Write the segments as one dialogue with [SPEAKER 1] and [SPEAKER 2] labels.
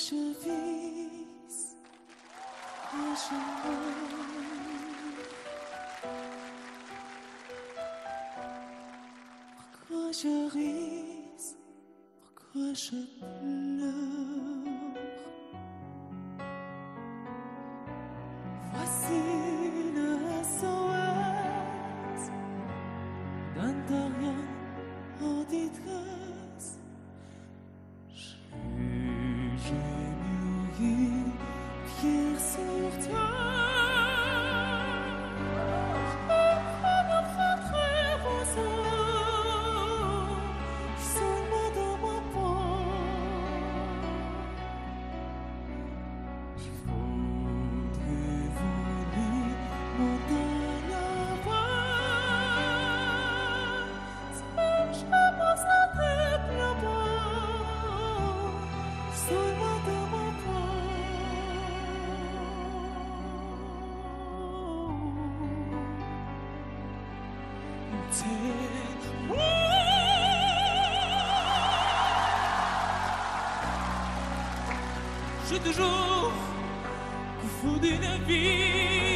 [SPEAKER 1] je vis, pourquoi je meurs, pourquoi je ris, pourquoi je pleure. Voici le SOS d'un terrien en détresse. J'ai mûri, pierre sur terre. Enfin m'affronterai vos âmes, sonne-moi dans ma porte. Il faudrait voler montagne avant. Si je passe la tête là-bas, sonne-moi dans ma j'ai toujours fou d'une vie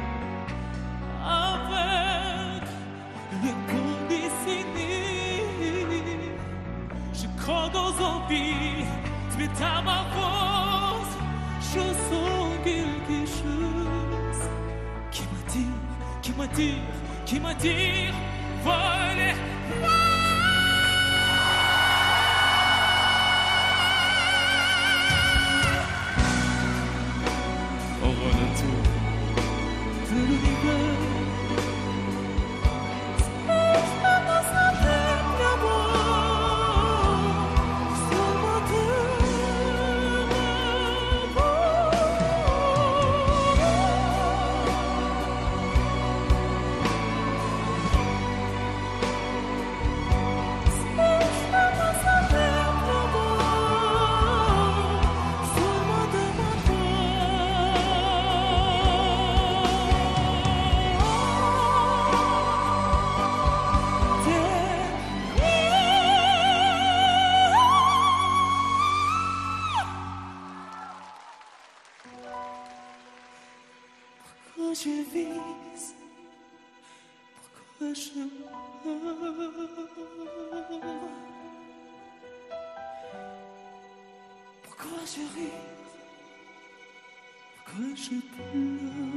[SPEAKER 1] avec les conditionnés. Je crois aux envies, mais à ma force, je sens quelque chose qui m'attire, voler. Au retour de l'univers, pourquoi je vis, pourquoi je meurs, pourquoi je ris, pourquoi je pleure.